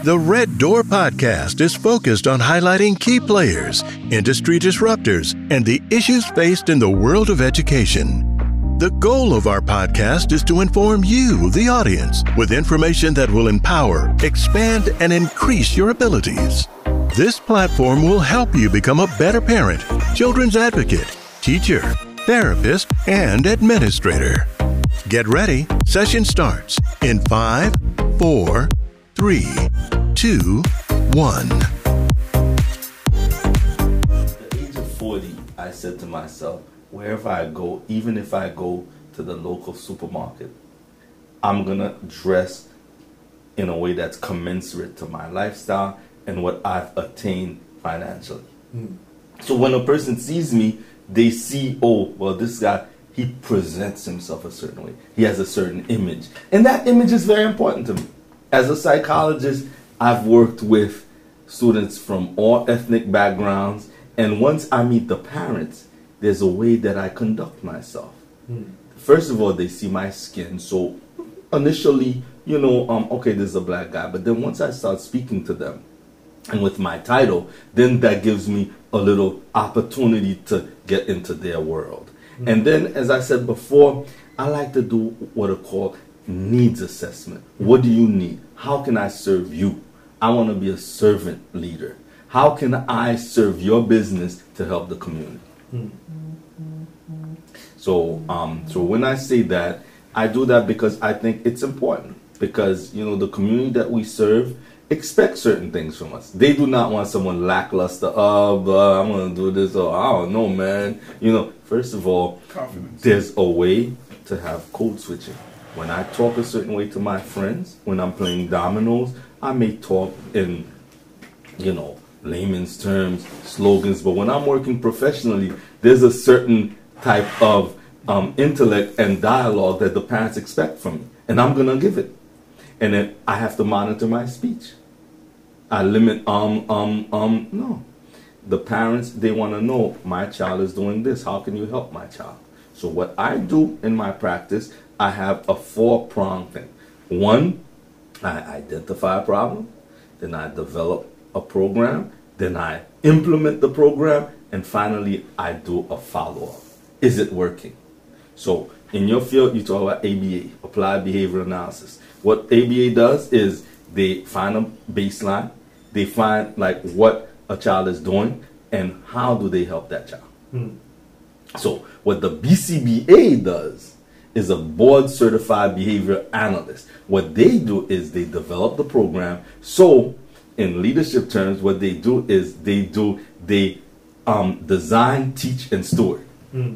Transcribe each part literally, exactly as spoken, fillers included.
The Red Door Podcast is focused on highlighting key players, industry disruptors, and the issues faced in the world of education. The goal of our podcast is to inform you, the audience, with information that will empower, expand, and increase your abilities. This platform will help you become a better parent, children's advocate, teacher, therapist, and administrator. Get ready. Session starts in five, four, three, two, one. At the age of forty, I said to myself, wherever I go, even if I go to the local supermarket, I'm gonna dress in a way that's commensurate to my lifestyle and what I've attained financially. Mm. So when a person sees me, they see, oh, well, this guy, he presents himself a certain way. He has a certain image. And that image is very important to me. As a psychologist, I've worked with students from all ethnic backgrounds. And once I meet the parents, there's a way that I conduct myself. Mm. First of all, they see my skin. So initially, you know, um, okay, this is a black guy. But then once I start speaking to them, and with my title, then that gives me a little opportunity to get into their world. Mm. And then, as I said before, I like to do what are called needs assessment. What do you need? How can I serve you? I want to be a servant leader. How can I serve your business to help the community? Mm. So, um, so when I say that, I do that because I think it's important. Because, you know, the community that we serve expect certain things from us. They do not want someone lackluster. Oh, but I'm going to do this. Or I don't know, man. You know, first of all, confidence. There's a way to have code switching. When I talk a certain way to my friends, when I'm playing dominoes, I may talk in, you know, layman's terms, slogans. But when I'm working professionally, there's a certain type of um, intellect and dialogue that the parents expect from me. And I'm going to give it. And then I have to monitor my speech. I limit, um, um, um, no. The parents, they want to know, my child is doing this. How can you help my child? So what I do in my practice, I have a four-pronged thing. One, I identify a problem. Then I develop a program. Then I implement the program. And finally, I do a follow-up. Is it working? So in your field, you talk about A B A, Applied Behavior Analysis. What A B A does is they find a baseline, they find like what a child is doing and how do they help that child. Hmm. So what the B C B A does is a board certified behavior analyst. What they do is they develop the program. So in leadership terms, what they do is they do, they um, design, teach, and steward. Hmm.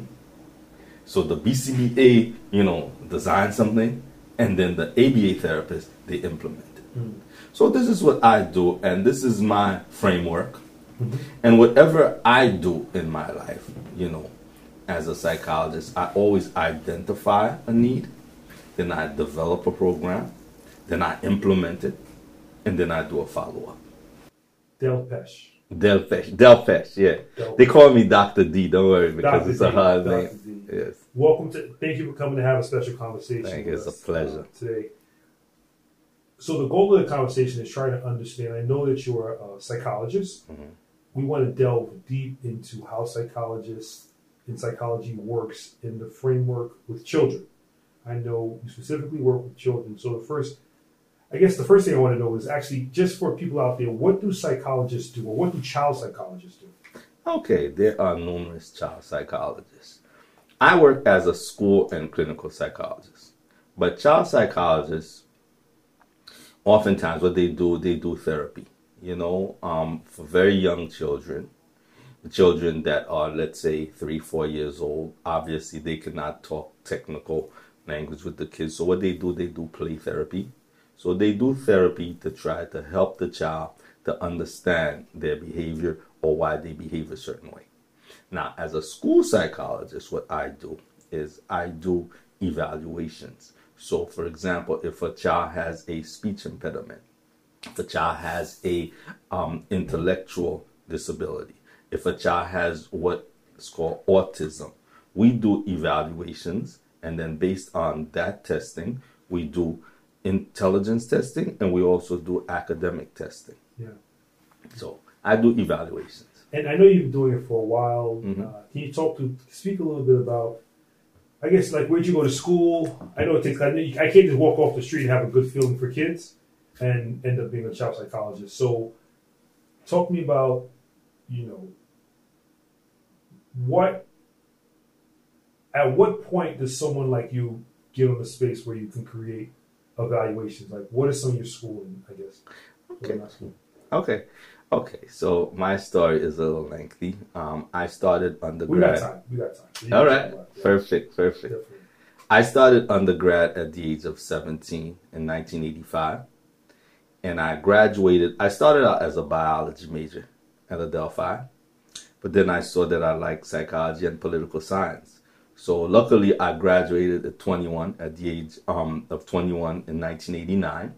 So the B C B A, you know, designs something, and then the A B A therapist, they implement it. Mm. So this is what I do, and this is my framework. Mm-hmm. And whatever I do in my life, you know, as a psychologist, I always identify a need, then I develop a program, then I implement it, and then I do a follow-up. Delpesh. Delpesh. Delpesh, yeah. Delpesh. They call me Doctor D, don't worry, because Doctor it's D, a hard Doctor name. D. Yes. Welcome to, thank you for coming to have a special conversation. Thank you, it's a pleasure. Uh, today. So the goal of the conversation is trying to understand, I know that you're a psychologist. Mm-hmm. We want to delve deep into how psychologists and psychology works in the framework with children. I know you specifically work with children. So the first, I guess the first thing I want to know is actually just for people out there, what do psychologists do or what do child psychologists do? Okay, there are numerous child psychologists. I work as a school and clinical psychologist, but child psychologists, oftentimes what they do, they do therapy, you know, um, for very young children, children that are, let's say, three, four years old. Obviously, they cannot talk technical language with the kids. So what they do, they do play therapy. So they do therapy to try to help the child to understand their behavior or why they behave a certain way. Now, as a school psychologist, what I do is I do evaluations. So, for example, if a child has a speech impediment, if a child has a um, intellectual disability, if a child has what is called autism, we do evaluations, and then based on that testing, we do intelligence testing, and we also do academic testing. Yeah. So I do evaluations. And I know you've been doing it for a while. Mm-hmm. Uh, can you talk to speak a little bit about, I guess, like where'd you go to school? I know it takes. I, know you, I can't just walk off the street and have a good feeling for kids and end up being a child psychologist. So, talk to me about, you know, what. At what point does someone like you get on the space where you can create evaluations? Like, what is some of your schooling? I guess. Okay. Okay. Okay, so my story is a little lengthy. Um, I started undergrad. We got time. We got time. So All right, yeah. perfect, perfect. Definitely. I started undergrad at the age of seventeen in nineteen eighty-five, and I graduated. I started out as a biology major at Adelphi, but then I saw that I liked psychology and political science. So luckily, I graduated at twenty-one, at the age um, of twenty-one in nineteen eighty-nine.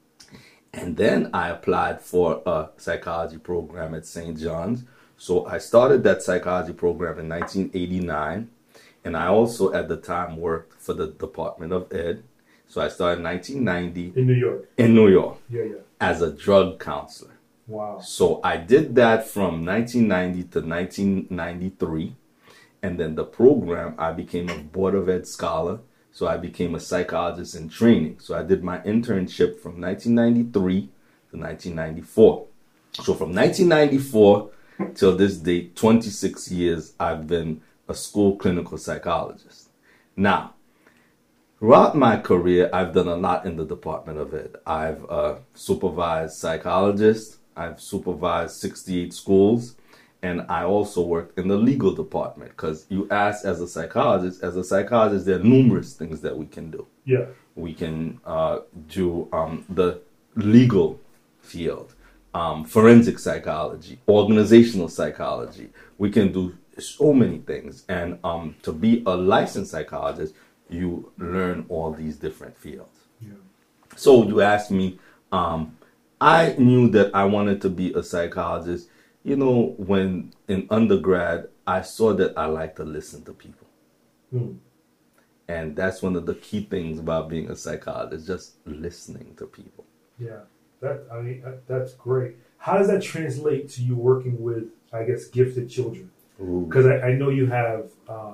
And then I applied for a psychology program at Saint John's. So I started that psychology program in nineteen eighty-nine. And I also, at the time, worked for the Department of Ed. So I started in nineteen ninety. In New York. In New York. Yeah, yeah. As a drug counselor. Wow. So I did that from nineteen ninety to nineteen ninety-three. And then the program, I became a Board of Ed scholar. So I became a psychologist in training. So I did my internship from nineteen ninety-three to nineteen ninety-four. So from nineteen ninety-four till this date, twenty-six years, I've been a school clinical psychologist. Now, throughout my career, I've done a lot in the Department of Ed. I've uh, supervised psychologists. I've supervised sixty-eight schools. And I also worked in the legal department, because you asked as a psychologist, as a psychologist, there are numerous things that we can do. Yeah. We can uh, do um, the legal field, um, forensic psychology, organizational psychology. We can do so many things. And um, to be a licensed psychologist, you learn all these different fields. Yeah. So you asked me, um, I knew that I wanted to be a psychologist. You know, when in undergrad, I saw that I like to listen to people. Hmm. And that's one of the key things about being a psychologist, just listening to people. Yeah, that I mean, that, that's great. How does that translate to you working with, I guess, gifted children? Because I, I know you have, uh,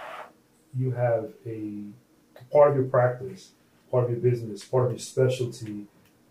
you have a part of your practice, part of your business, part of your specialty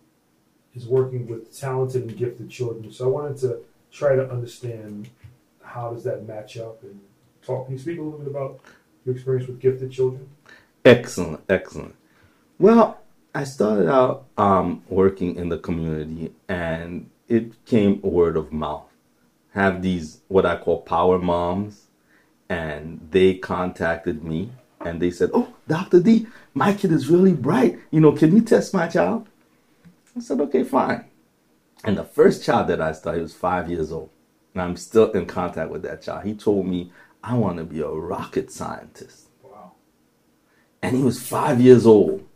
is working with talented and gifted children. So I wanted to try to understand how does that match up and talk. Can you speak a little bit about your experience with gifted children? Excellent, excellent. Well, I started out um, working in the community, and it came word of mouth. Have these what I call power moms, and they contacted me and they said, "Oh, Doctor D, my kid is really bright. You know, can you test my child?" I said, "Okay, fine." And the first child that I started, he was five years old. And I'm still in contact with that child. He told me, "I want to be a rocket scientist." Wow. And he was five years old.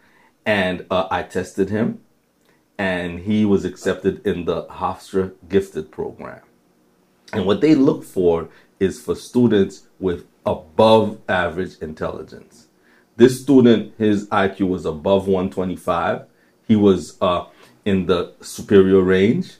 And uh, I tested him. And he was accepted in the Hofstra Gifted Program. And what they look for is for students with above average intelligence. This student, his I Q was above one twenty-five. He was uh, in the superior range.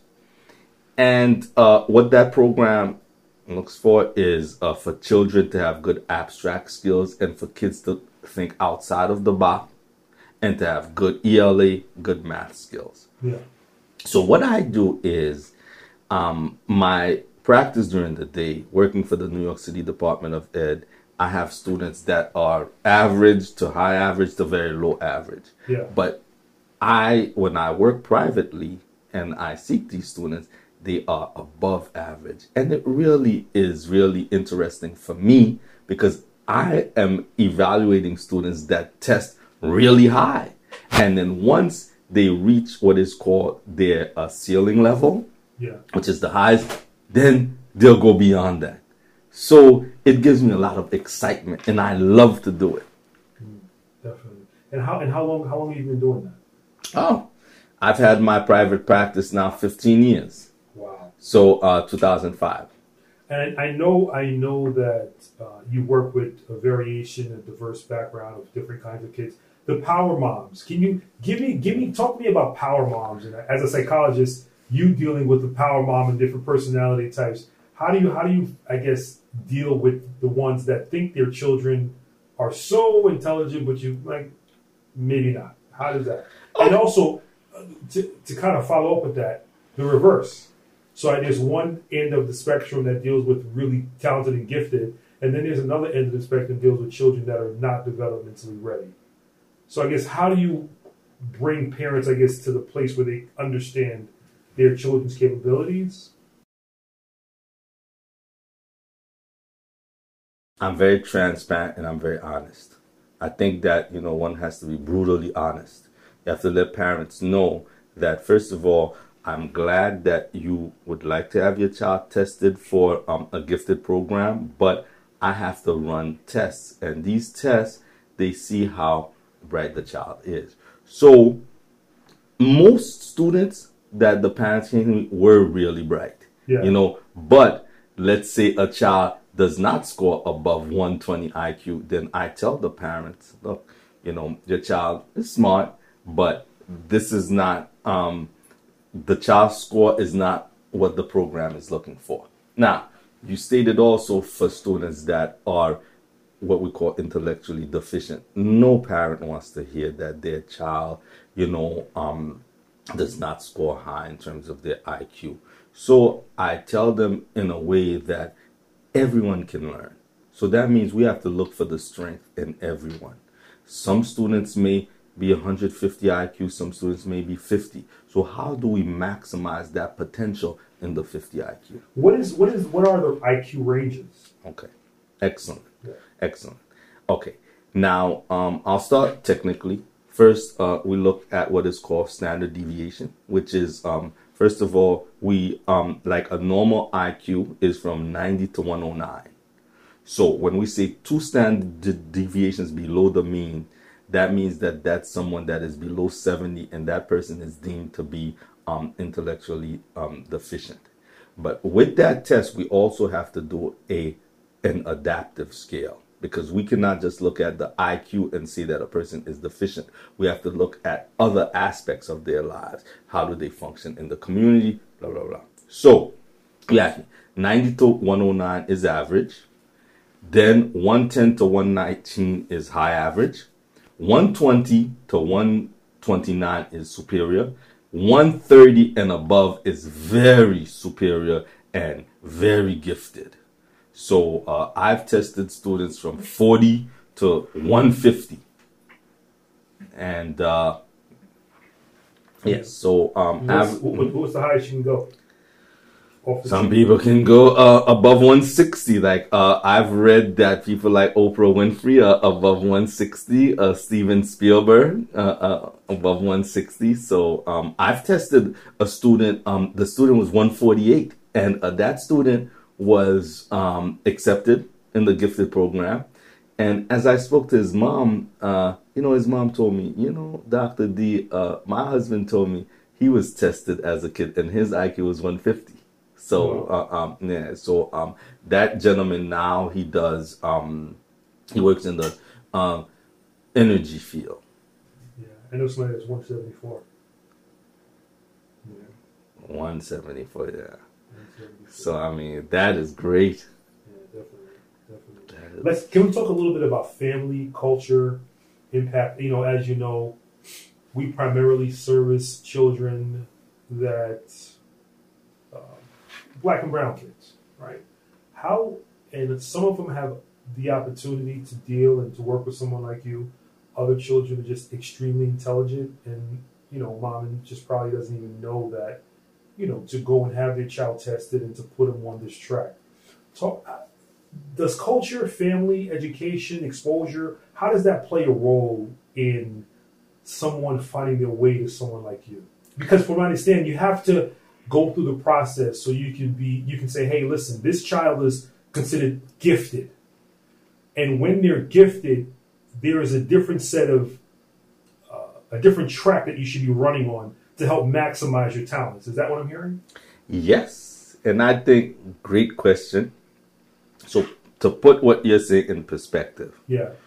And uh, what that program looks for is uh, for children to have good abstract skills and for kids to think outside of the box and to have good E L A, good math skills. Yeah. So what I do is um, my practice during the day, working for the New York City Department of Ed, I have students that are average to high average to very low average. Yeah. But I, when I work privately and I seek these students, they are above average. And it really is really interesting for me because I am evaluating students that test really high. And then once they reach what is called their uh, ceiling level, yeah, which is the highest, then they'll go beyond that. So it gives me a lot of excitement and I love to do it. Mm, definitely. And how and how long how long have you been doing that? Oh, I've had my private practice now fifteen years. Wow. So uh, two thousand five. And I know I know that uh, you work with a variation, a diverse background of different kinds of kids. the power moms. Can you give me, give me, talk to me about power moms? And as a psychologist, you dealing with the power mom and different personality types. How do you, how do you, I guess, deal with the ones that think their children are so intelligent, but you like maybe not? How does that? And also, uh, to to kind of follow up with that, the reverse. So uh, there's one end of the spectrum that deals with really talented and gifted, and then there's another end of the spectrum that deals with children that are not developmentally ready. So I guess how do you bring parents, I guess, to the place where they understand their children's capabilities? I'm very transparent and I'm very honest. I think that, you know, one has to be brutally honest. You have to let parents know that, first of all, I'm glad that you would like to have your child tested for um, a gifted program, but I have to run tests. And these tests, they see how bright the child is. So most students that the parents came to me were really bright, yeah. you know, but let's say a child does not score above one twenty I Q, then I tell the parents, look, you know, your child is smart, but this is not, um, the child's score is not what the program is looking for. Now, you stated also for students that are what we call intellectually deficient. No parent wants to hear that their child, you know, um, does not score high in terms of their I Q. So I tell them in a way that everyone can learn. So that means we have to look for the strength in everyone. Some students may be one hundred fifty I Q, some students may be fifty. So how do we maximize that potential in the fifty I Q? What is what is what are the I Q ranges? Okay, excellent, yeah. excellent. Okay, now um, I'll start technically. First, uh, we look at what is called standard deviation, which is um, first of all, we um, like a normal I Q is from ninety to one oh nine. So when we say two standard de deviations below the mean, that means that that's someone that is below seventy, and that person is deemed to be um, intellectually um, deficient. But with that test, we also have to do a an adaptive scale, because we cannot just look at the I Q and see that a person is deficient. We have to look at other aspects of their lives. How do they function in the community? Blah, blah, blah. So, yeah, ninety to one oh nine is average. Then one ten to one nineteen is high average. one twenty to one twenty-nine is superior. one thirty and above is very superior and very gifted. So uh, I've tested students from forty to one fifty. And uh, yes, so um, what's, what, what's the highest you can go? Some people can go uh, above one sixty. Like uh, I've read that people like Oprah Winfrey are above one sixty. Uh, Steven Spielberg uh, uh, above one sixty. So um, I've tested a student. Um, the student was one forty-eight, and uh, that student was um, accepted in the gifted program. And as I spoke to his mom, uh, you know, his mom told me, you know, Doctor D, uh, my husband told me he was tested as a kid and his I Q was one fifty. So, uh, um, yeah, so um, that gentleman now, he does, um, he works in the um, energy field. Yeah, I know somebody that's one seventy-four. Yeah. one seventy-four, yeah. So, I mean, that is great. Yeah, definitely, definitely. Let's, can we talk a little bit about family, culture, impact? You know, as you know, we primarily service children that... Black and brown kids, right? How, and some of them have the opportunity to deal and to work with someone like you. Other children are just extremely intelligent, and, you know, mom just probably doesn't even know that, you know, to go and have their child tested and to put them on this track. So does culture, family, education, exposure, how does that play a role in someone finding their way to someone like you? Because from what I understand, you have to go through the process so you can be, you can say, hey, listen, this child is considered gifted. And when they're gifted, there is a different set of, uh, a different track that you should be running on to help maximize your talents. Is that what I'm hearing? Yes. And I think, great question. So to put what you're saying in perspective. Yeah.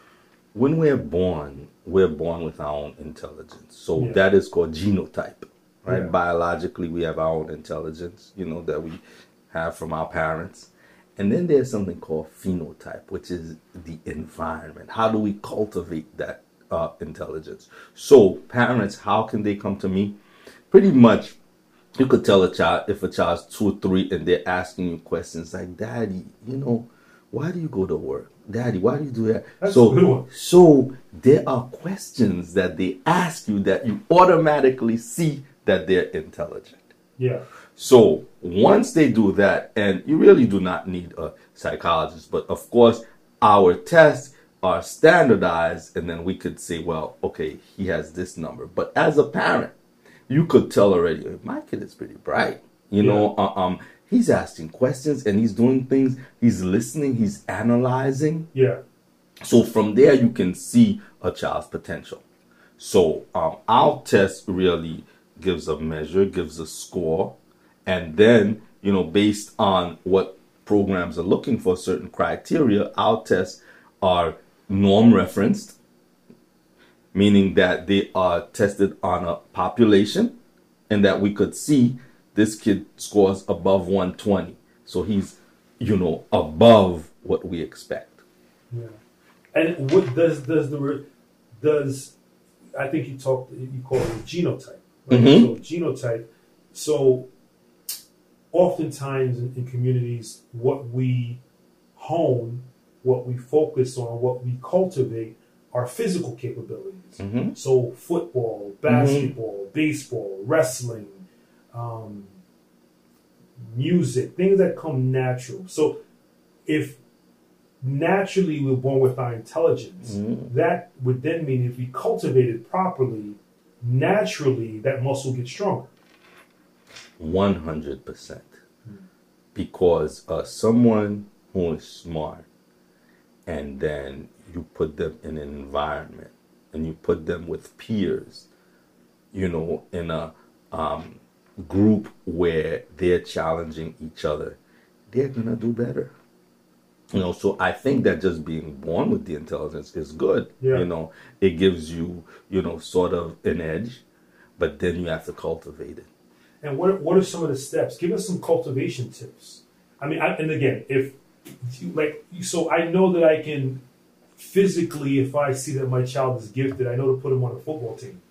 when we're born, we're born with our own intelligence. So Yeah. that is called genotype, right? Yeah. Biologically, we have our own intelligence, you know, that we have from our parents. And then there's something called phenotype, which is the environment. How do we cultivate that uh, intelligence? So parents, how can they come to me? Pretty much, you could tell a child, if a child's two or three and they're asking you questions like, Daddy, you know, why do you go to work? Daddy, why do you do that? That's so, a good one. so there are questions that they ask you that you automatically see that they're intelligent. Yeah. So once they do that, and you really do not need a psychologist, but of course our tests are standardized, and then we could say, well, okay, he has this number. But as a parent, you could tell already, my kid is pretty bright. You Yeah. know, uh, um, he's asking questions and he's doing things. He's listening. He's analyzing. Yeah. So from there, you can see a child's potential. So um, our test really gives a measure, gives a score. And then, you know, based on what programs are looking for, certain criteria, our tests are norm referenced, meaning that they are tested on a population and that we could see this kid scores above one twenty. So he's, you know, above what we expect. Yeah. And what does does the does I think you talked you call it genotype, right? Mhm. So genotype. So oftentimes in, in communities, what we hone, what we focus on, what we cultivate are physical capabilities. Mhm. So football, basketball, baseball, wrestling, um, music, things that come natural. So if naturally we're born with our intelligence, Mhm. that would then mean if we cultivate it properly, naturally that muscle gets stronger. one hundred percent. Because uh, someone who is smart, and then you put them in an environment and you put them with peers, you know, in a um, group where they're challenging each other, they're going to do better. You know, so I think that just being born with the intelligence is good. Yeah. You know, it gives you, you know, sort of an edge, but then you have to cultivate it. And what are, what are some of the steps? Give us some cultivation tips. I mean, I, and again, if you, like, so I know that I can physically, if I see that my child is gifted, I know to put him on a football team.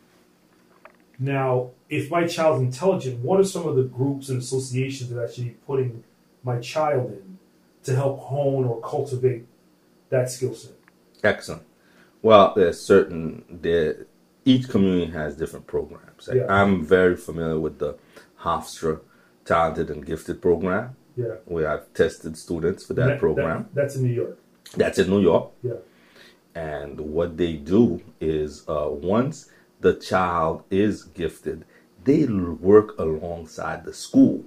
Now, if my child's intelligent, what are some of the groups and associations that I should be putting my child in to help hone or cultivate that skill set? Excellent. Well, there's certain there. Each community has different programs. Like, Yeah. I'm very familiar with the Hofstra Talented and Gifted program, Yeah. where I've tested students for that, program. that- that's in New York. That's in New York. Yeah. And what they do is uh, once the child is gifted, they l- work alongside the school.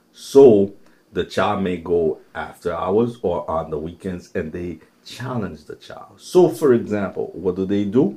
So the child may go after hours or on the weekends and they challenge the child. So, for example, what do they do?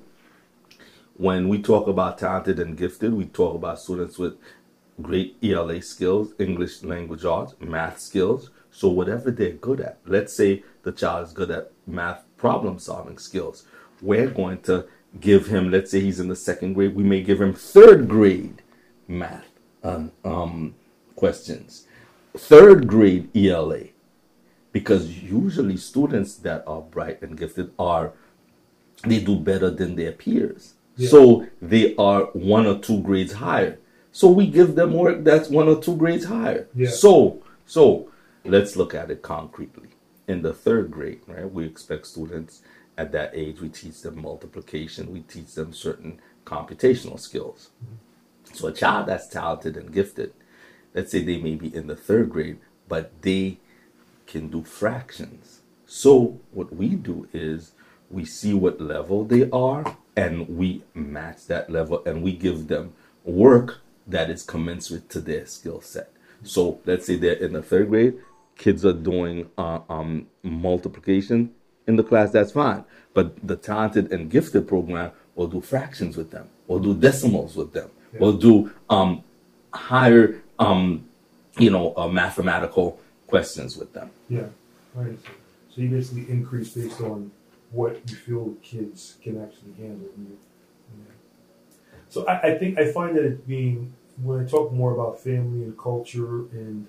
When we talk about talented and gifted, we talk about students with great E L A skills, English language arts, math skills. So whatever they're good at, let's say the child is good at math problem solving skills. We're going to give him, let's say he's in the second grade, we may give him third grade math um, um, questions, third grade E L A. Because usually students that are bright and gifted are, they do better than their peers. Yeah. So they are one or two grades higher. So we give them work that's one or two grades higher. Yeah. So, so let's look at it concretely. In the third grade, right, we expect students at that age, we teach them multiplication, we teach them certain computational skills. Mm-hmm. So a child that's talented and gifted, let's say they may be in the third grade, but they can do fractions. So what we do is we see what level they are and we match that level and we give them work that is commensurate to their skill set. So let's say they're in the third grade, kids are doing uh, um, multiplication in the class, that's fine. But the talented and gifted program will do fractions with them, will do decimals with them, Yeah. will do um, higher, um, you know, uh, mathematical questions with them. Yeah. Right. So you basically increase based on what you feel kids can actually handle. You, yeah. So I, I think I find that it being, when I talk more about family and culture, and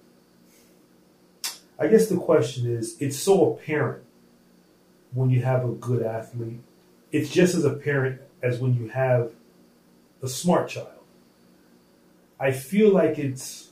I guess the question is, it's so apparent when you have a good athlete. It's just as apparent as when you have a smart child. I feel like it's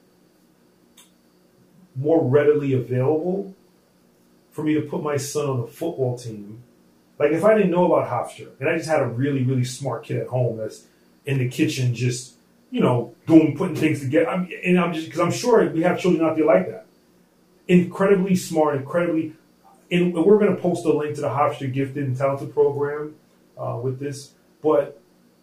more readily available for me to put my son on a football team. Like if I didn't know about Hofstra and I just had a really, really smart kid at home that's in the kitchen just, you know, doing, putting things together. I'm, and I'm just, because I'm sure we have children out there like that. Incredibly smart, incredibly, and we're going to post a link to the Hofstra Gifted and Talented program uh, with this, but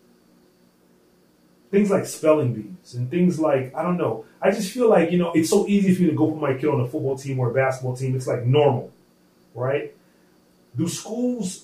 things like spelling bees and things like, I don't know, I just feel like, you know, it's so easy for me to go put my kid on a football team or a basketball team. It's like normal, right? Do schools,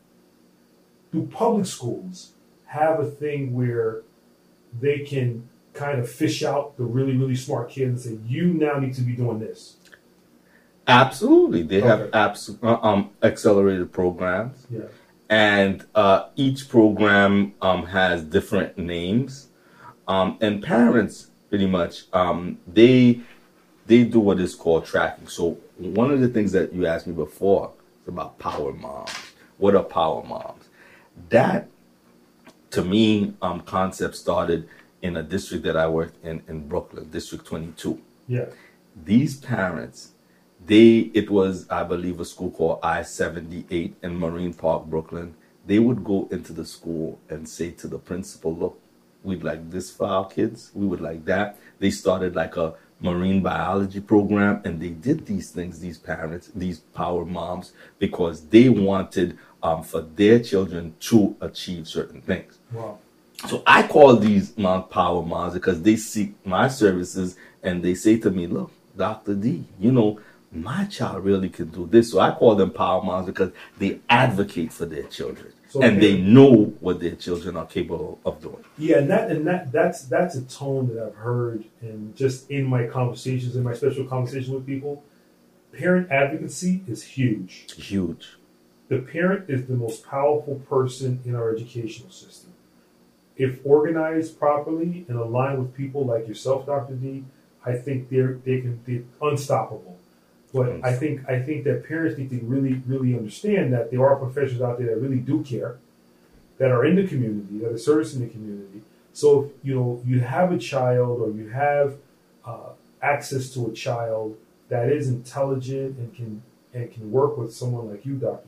do public schools have a thing where they can kind of fish out the really, really smart kids and say, you now need to be doing this? Absolutely. They Okay. have abs- uh, um, accelerated programs. Yeah. And uh, each program um, has different names. Um, and parents, pretty much, um, they they do what is called tracking. So one of the things that you asked me before is about power moms. What are power moms? That, to me, um, concept started in a district that I worked in in Brooklyn, District twenty-two. Yeah. These parents, they it was, I believe, a school called I seventy-eight in Marine Park, Brooklyn. They would go into the school and say to the principal, look, we'd like this for our kids. We would like that. They started like a marine biology program, and they did these things, these parents, these power moms, because they wanted um, for their children to achieve certain things. Wow. So I call these mom power moms because they seek my services and they say to me, look, Doctor D, you know, my child really can do this. So I call them power moms because they advocate for their children. So and they- they know what their children are capable of doing. Yeah, and that and that that's that's a tone that I've heard and just in my conversations, in my special conversations with people. Parent advocacy is huge. Huge. The parent is the most powerful person in our educational system. If organized properly and aligned with people like yourself, Doctor D, I think they're they can be unstoppable. But I think I think that parents need to really, really understand that there are professionals out there that really do care, that are in the community, that are servicing the community. So if you know you have a child or you have uh, access to a child that is intelligent and can and can work with someone like you, Doctor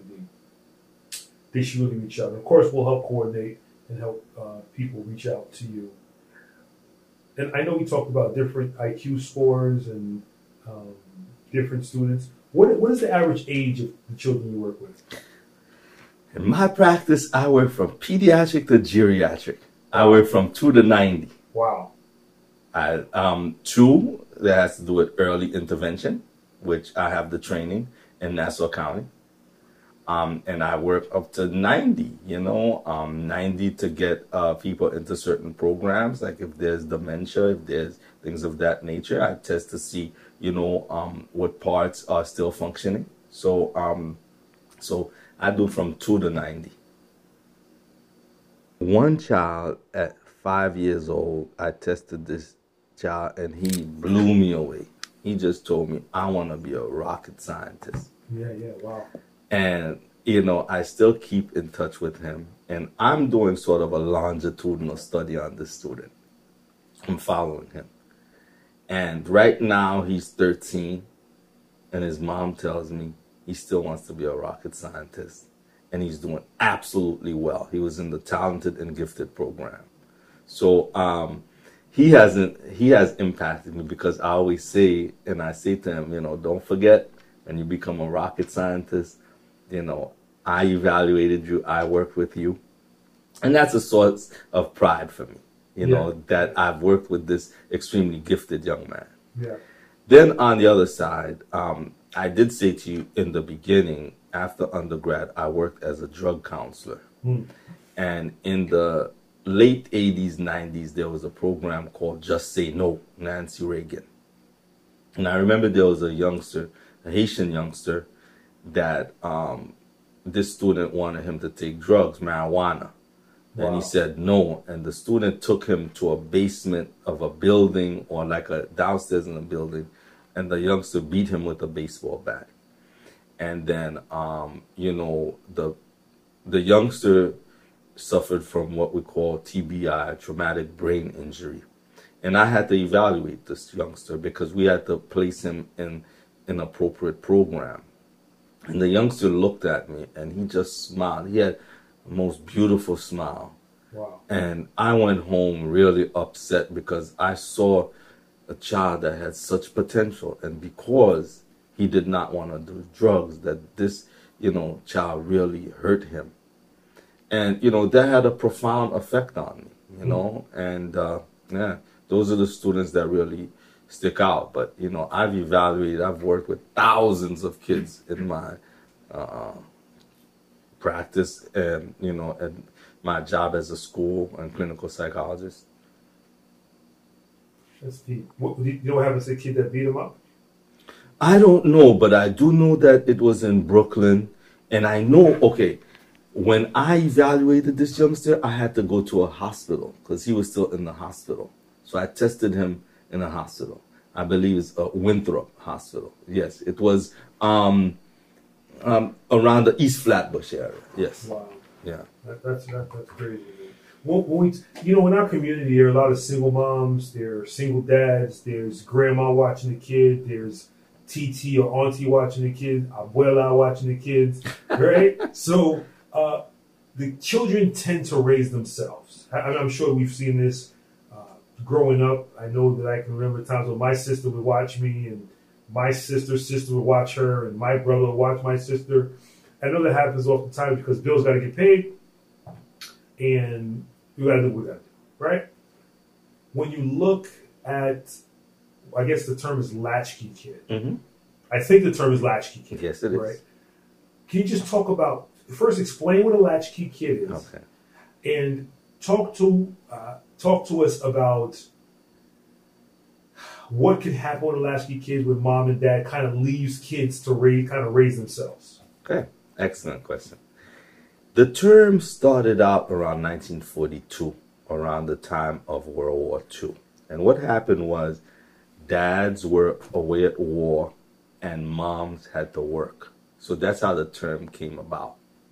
D, they should really reach out. And of course, we'll help coordinate and help uh, people reach out to you. And I know we talked about different I Q scores and um, different students. What what is the average age of the children you work with? In my practice, I work from pediatric to geriatric. I work from two to ninety. Wow. I, um, two, that has to do with early intervention, which I have the training in Nassau County. Um, and I work up to ninety, you know, um, ninety to get uh, people into certain programs. Like if there's dementia, if there's things of that nature, I test to see, you know, um, what parts are still functioning. So, um, so I do from two to ninety. One child at five years old, I tested this child and he blew me away. He just told me, I want to be a rocket scientist. Yeah, yeah, wow. And, you know, I still keep in touch with him. And I'm doing sort of a longitudinal study on this student. I'm following him. And right now he's thirteen. And his mom tells me he still wants to be a rocket scientist. And he's doing absolutely well. He was in the Talented and Gifted program. So um, he hasn't, he has impacted me because I always say, and I say to him, you know, don't forget, when you become a rocket scientist, you know, I evaluated you, I worked with you. And that's a source of pride for me, you know, Yeah. that I've worked with this extremely gifted young man. Yeah. Then on the other side, um, I did say to you in the beginning, after undergrad, I worked as a drug counselor. Mm. And in the late eighties, nineties, there was a program called Just Say No, Nancy Reagan. And I remember there was a youngster, a Haitian youngster, that um, this student wanted him to take drugs, marijuana. And Wow. he said no. And the student took him to a basement of a building or like a downstairs in a building. And the youngster beat him with a baseball bat. And then, um, you know, the the youngster suffered from what we call T B I, traumatic brain injury. And I had to evaluate this youngster because we had to place him in an appropriate program. And the youngster looked at me and he just smiled. He had the most beautiful smile. Wow. And I went home really upset because I saw a child that had such potential. And because he did not want to do drugs, that this, you know, child really hurt him. And, you know, that had a profound effect on me, you know. Mm-hmm. And, uh, yeah, those are the students that really stick out. But, you know, I've evaluated, I've worked with thousands of kids in my uh, practice and, you know, and my job as a school and clinical psychologist. That's deep. What, you don't have a kid that beat him up? I don't know, but I do know that it was in Brooklyn. And I know, okay, when I evaluated this youngster, I had to go to a hospital because he was still in the hospital. So I tested him in a hospital. I believe it's a Winthrop Hospital. Yes, it was um, um, around the East Flatbush area. Yes. Wow. Yeah. That, that's that, that's crazy. Man. When, when we, you know, in our community, there are a lot of single moms. There are single dads. There's grandma watching the kid. There's T T or auntie watching the kid. Abuela watching the kids. Right. So uh, the children tend to raise themselves. I, I'm sure we've seen this. Growing up, I know that I can remember times when my sister would watch me and my sister's sister would watch her and my brother would watch my sister. I know that happens oftentimes because bills got to get paid and you got to do what we got to do, right? When you look at, I guess the term is latchkey kid. Mm-hmm. I think the term is latchkey kid. Yes, it is. Right? Can you just talk about, first explain what a latchkey kid is. Okay. And talk to uh, talk to us about what can happen with a latchkey kid when mom and dad kind of leaves kids to raise, kind of raise themselves. Okay, excellent question. The term started out around nineteen forty-two, around the time of World War Two. And what happened was dads were away at war and moms had to work. So that's how the term came about.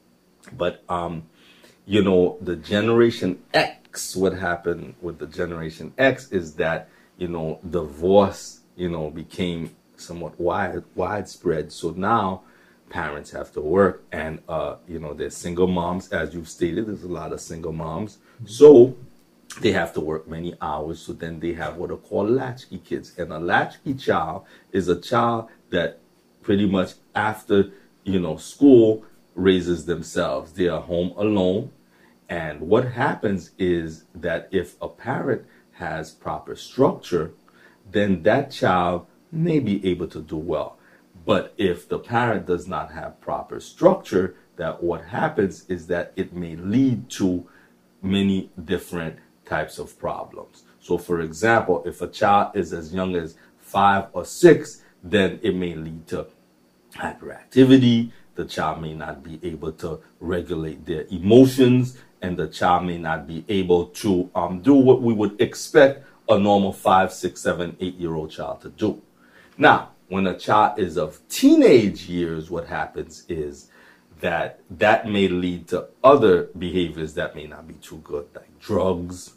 But, um, you know, the Generation X, what happened with the Generation X is that, you know, divorce, you know, became somewhat wide, widespread. So now parents have to work and, uh, you know, there's single moms, as you've stated, there's a lot of single moms. Mm-hmm. So they have to work many hours. So then they have what are called latchkey kids. And a latchkey child is a child that pretty much after, you know, school raises themselves. They are home alone. And what happens is that if a parent has proper structure, then that child may be able to do well. But if the parent does not have proper structure, that what happens is that it may lead to many different types of problems. So for example, if a child is as young as five or six, then it may lead to hyperactivity. The child may not be able to regulate their emotions, and the child may not be able to um, do what we would expect a normal five, six, seven, eight-year-old child to do. Now, when a child is of teenage years, what happens is that that may lead to other behaviors that may not be too good, like drugs,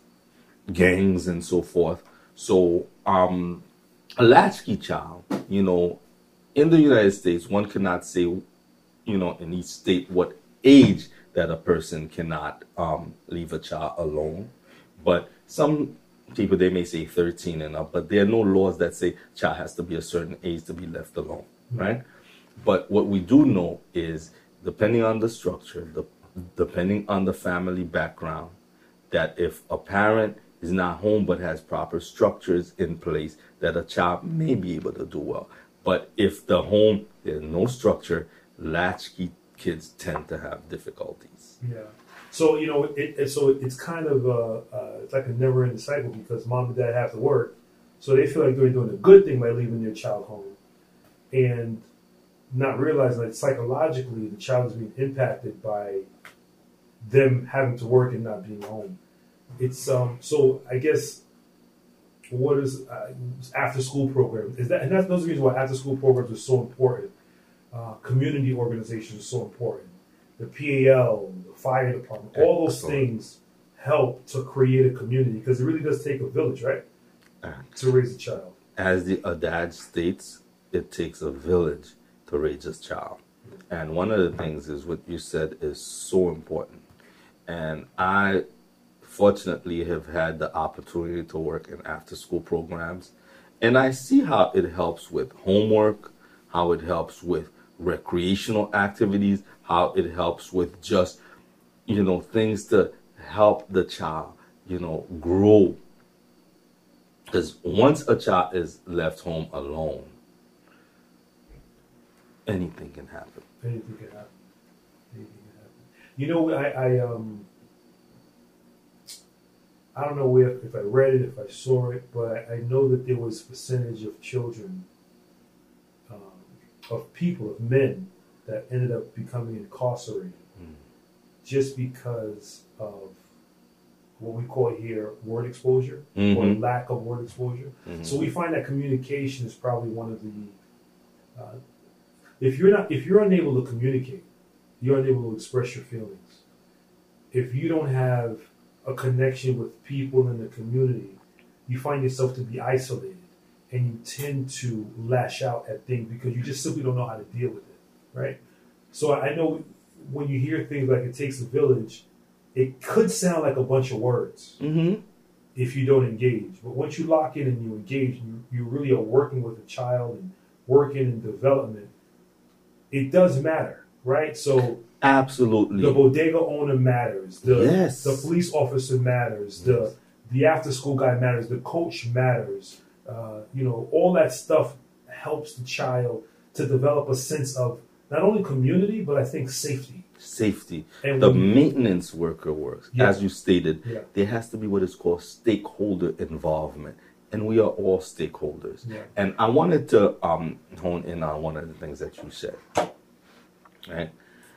gangs, and so forth. So um, a latchkey child, you know, in the United States, one cannot say, you know, in each state what age that a person cannot um, leave a child alone. But some people, they may say thirteen and up, but there are no laws that say child has to be a certain age to be left alone, mm-hmm. right? But what we do know is, depending on the structure, the, depending on the family background, that if a parent is not home but has proper structures in place, that a child may be able to do well. But if the home, there's no structure, latchkey kids tend to have difficulties. Yeah. So, you know, it, it, so it's kind of uh, uh, it's like a never-ending cycle because mom and dad have to work. So they feel like they're doing a good thing by leaving their child home. And not realizing that psychologically the child is being impacted by them having to work and not being home. It's um so I guess what is uh, after school programs is that, and that's those reasons why after school programs are so important. Uh, community organizations are so important. The P A L, the fire department, all those Excellent. things help to create a community because it really does take a village, right, to raise a child. As the adage states, it takes a village to raise a child. And one of the things is what you said is so important. And I fortunately have had the opportunity to work in after school programs. And I see how it helps with homework, how it helps with recreational activities, how it helps with just, you know, things to help the child, you know, grow. Because once a child is left home alone, anything can happen. Anything can happen. Anything can happen. You know, I, I um, I don't know if, if I read it, if I saw it, but I, I know that there was a percentage of children, um, of people, of men, that ended up becoming incarcerated mm. just because of what we call here word exposure mm-hmm. or lack of word exposure. Mm-hmm. So we find that communication is probably one of the. Uh, if you're not, if you're unable to communicate, you're unable to express your feelings. If you don't have a connection with people in the community, you find yourself to be isolated, and you tend to lash out at things because you just simply don't know how to deal with it, right? So I know when you hear things like it takes a village, it could sound like a bunch of words mm-hmm. if you don't engage. But once you lock in and you engage, you, you really are working with a child and working in development. It does matter, right? So absolutely, the bodega owner matters. The yes. the police officer matters. Yes. The the after school guy matters. The coach matters. Uh, you know, all that stuff helps the child to develop a sense of not only community, but I think safety. Safety. And the we, maintenance worker works. Yeah. As you stated, yeah. there has to be what is called stakeholder involvement. And we are all stakeholders. Yeah. And I wanted to um, hone in on one of the things that you said. Right?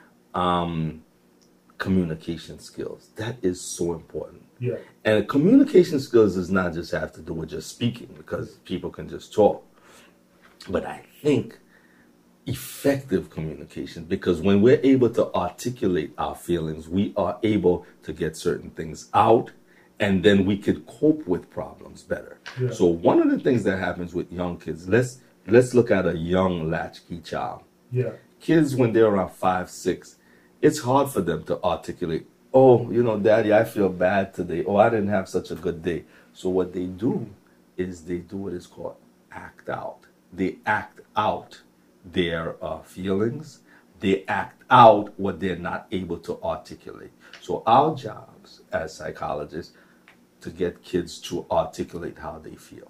Um, communication skills. That is so important. Yeah. And communication skills does not just have to do with just speaking, because people can just talk. But I think effective communication, because when we're able to articulate our feelings, we are able to get certain things out, and then we could cope with problems better. Yeah. So one of the things that happens with young kids, let's let's look at a young latchkey child. Yeah. Kids, when they're around five, six, it's hard for them to articulate, oh, you know, Daddy, I feel bad today. Oh, I didn't have such a good day. So what they do is they do what is called act out. They act out their uh, feelings. They act out what they're not able to articulate. So our jobs as psychologists to get kids to articulate how they feel.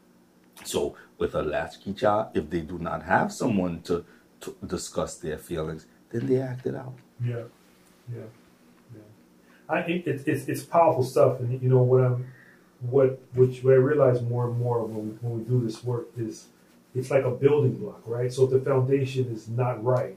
So with a latchkey child, if they do not have someone to, to discuss their feelings, then they act it out. Yeah, yeah, yeah. I it, it, it's it's powerful stuff, and you know what I'm, what which what I realize more and more when we, when we do this work is, it's like a building block, right? So if the foundation is not right,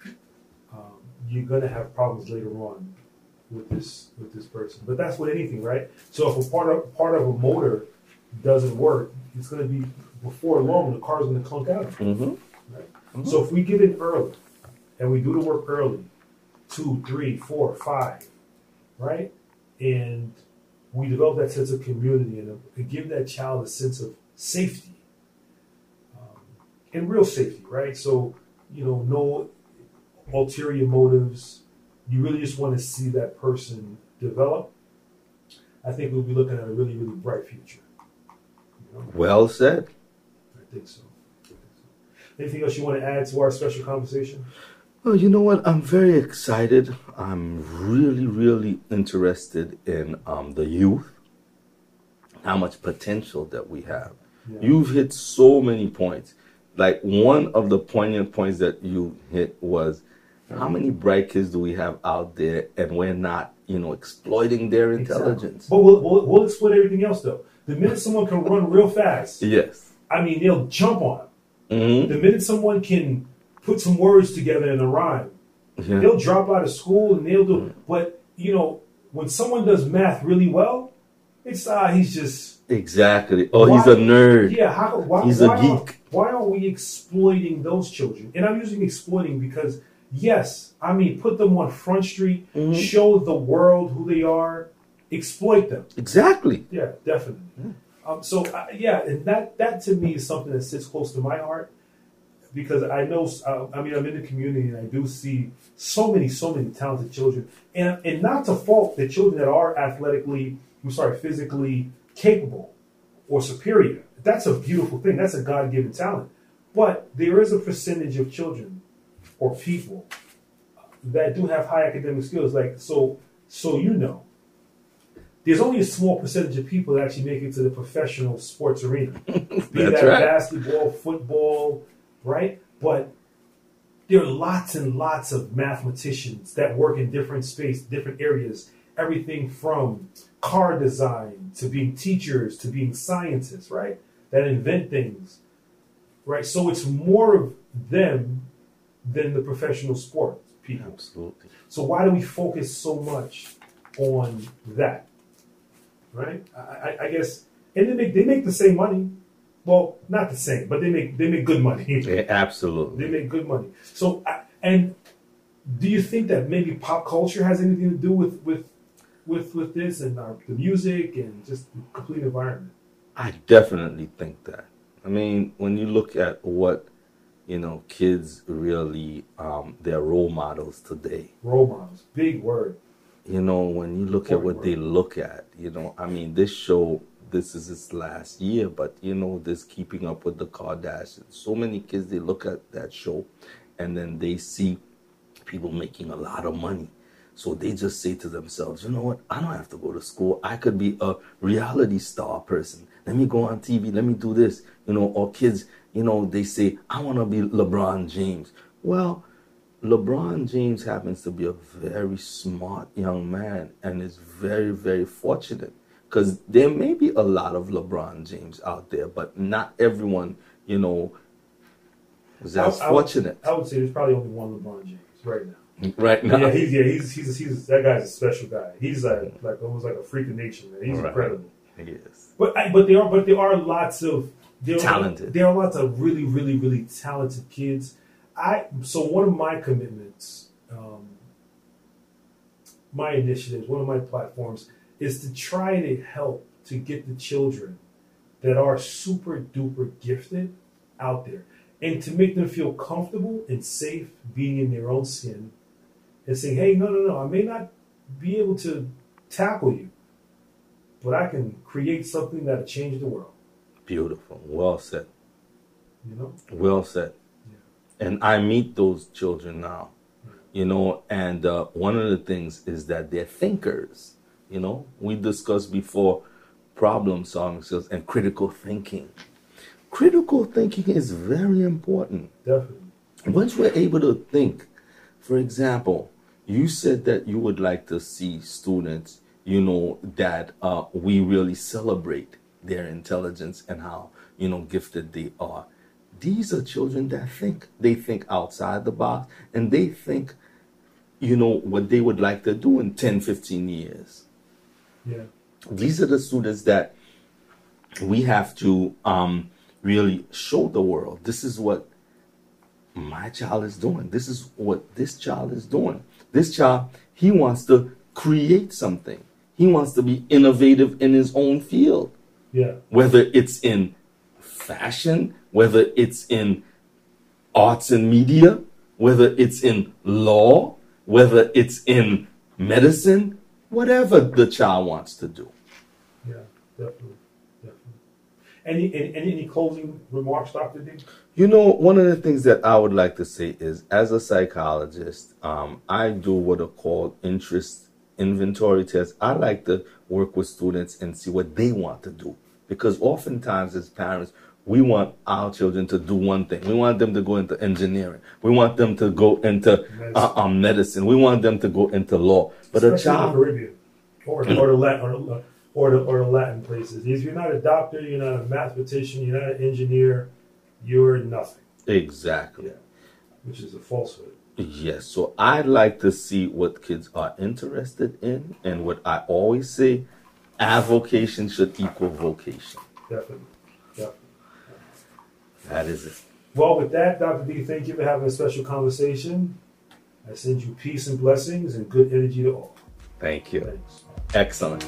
um, you're gonna have problems later on with this with this person. But that's with anything, right? So if a part of part of a motor doesn't work, it's gonna be before long the car's gonna clunk out. Mm-hmm. Right? Mm-hmm. So if we get in early and we do the work early, two, three, four, five, right, and we develop that sense of community and, and give that child a sense of safety. And real safety, right? So, you know, no ulterior motives. You really just want to see that person develop. I think we'll be looking at a really, really bright future. You know? Well said. I think so. I think so. Anything else you want to add to our special conversation? Well, you know what? I'm very excited. I'm really, really interested in um, the youth, how much potential that we have. Yeah. You've hit so many points. Like one of the poignant points that you hit was, how many bright kids do we have out there, and we're not, you know, exploiting their intelligence? Exactly. But we'll, we'll, we'll exploit everything else, though. The minute someone can run real fast, yes, I mean, they'll jump on them. Mm-hmm. The minute someone can put some words together in a rhyme. Yeah. They'll drop out of school and they'll do, mm. but you know, when someone does math really well, it's ah, uh, he's just exactly. Oh, why, he's a nerd. Yeah, how, why, he's why a geek. Are, why are we exploiting those children? And I'm using exploiting because yes, I mean put them on Front Street, mm-hmm. show the world who they are, exploit them. Exactly. Yeah, definitely. Mm. Um, so uh, yeah, and that that to me is something that sits close to my heart. Because I know, uh, I mean, I'm in the community and I do see so many, so many talented children. And and not to fault the children that are athletically, I'm sorry, physically capable or superior. That's a beautiful thing. That's a God-given talent. But there is a percentage of children or people that do have high academic skills. Like, so, so you know, there's only a small percentage of people that actually make it to the professional sports arena. Be that right. Basketball, football, right? But there are lots and lots of mathematicians that work in different space, different areas, everything from car design to being teachers to being scientists, right? That invent things, right? So it's more of them than the professional sports people. Absolutely. So why do we focus so much on that, right? I, I, I guess, and they make, they make the same money. Well, not the same, but they make they make good money. Yeah, absolutely, they make good money. So, and do you think that maybe pop culture has anything to do with with with, with this and our, the music and just the complete environment? I definitely think that. I mean, when you look at what you know, kids really um, they're role models today. Role models, big word. You know, when you look Important at what word. they look at, you know, I mean, this show. This is its last year, but you know, this Keeping Up with the Kardashians. So many kids, they look at that show and then they see people making a lot of money. So they just say to themselves, you know what? I don't have to go to school. I could be a reality star person. Let me go on T V. Let me do this. You know, or kids, you know, they say, I want to be LeBron James. Well, LeBron James happens to be a very smart young man and is very, very fortunate. Because there may be a lot of LeBron James out there, but not everyone, you know, is as I, I fortunate. Would, I would say there's probably only one LeBron James right now. Right now? Yeah, he's, yeah, he's, he's, he's, that guy's a special guy. He's like, like almost like a freak of nature, man. He's right. incredible. He is. But, but, there are, but there are lots of... There talented. Are, there are lots of really, really, really talented kids. I So one of my commitments, um, my initiatives, one of my platforms... is to try to help to get the children that are super duper gifted out there and to make them feel comfortable and safe being in their own skin and saying, hey, no, no, no, I may not be able to tackle you, but I can create something that'll change the world. Beautiful. Well said. You know? Well said. Yeah. And I meet those children now, you know, and uh, one of the things is that they're thinkers. You know, we discussed before problem solving skills and critical thinking. Critical thinking is very important. Definitely. Once we're able to think, for example, you said that you would like to see students, you know, that uh, we really celebrate their intelligence and how, you know, gifted they are. These are children that think. They think outside the box and they think, you know, what they would like to do in ten, fifteen years. Yeah. These are the students that we have to um, really show the world. This is what my child is doing. This is what this child is doing. This child, he wants to create something. He wants to be innovative in his own field. Yeah. Whether it's in fashion, whether it's in arts and media, whether it's in law, whether it's in medicine, whatever the child wants to do. Yeah, definitely, definitely. Any, any, any closing remarks, Doctor D? You know, one of the things that I would like to say is, as a psychologist, um, I do what are called interest inventory tests. I like to work with students and see what they want to do. Because oftentimes as parents, we want our children to do one thing. We want them to go into engineering. We want them to go into medicine. Uh, um, medicine. We want them to go into law. But especially a child, in the Caribbean or, or, the Latin, or, the, or, the, or the Latin places. If you're not a doctor, you're not a mathematician, you're not an engineer, you're nothing. Exactly. Yeah. which is a falsehood. Yes, so I like to see what kids are interested in, and what I always say, avocation should equal vocation. Definitely. Definitely. That is it. Well, with that, Doctor D, thank you for having a special conversation. I send you peace and blessings and good energy to all. Thank you. Thanks. Excellent.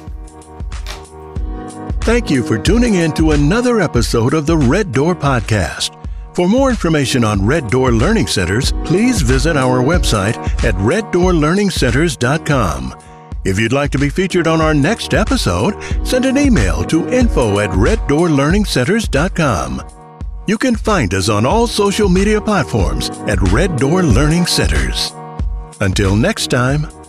Thank you for tuning in to another episode of the Red Door Podcast. For more information on Red Door Learning Centers, please visit our website at red door learning centers dot com. If you'd like to be featured on our next episode, send an email to info at red door learning centers dot com. You can find us on all social media platforms at Red Door Learning Centers. Until next time,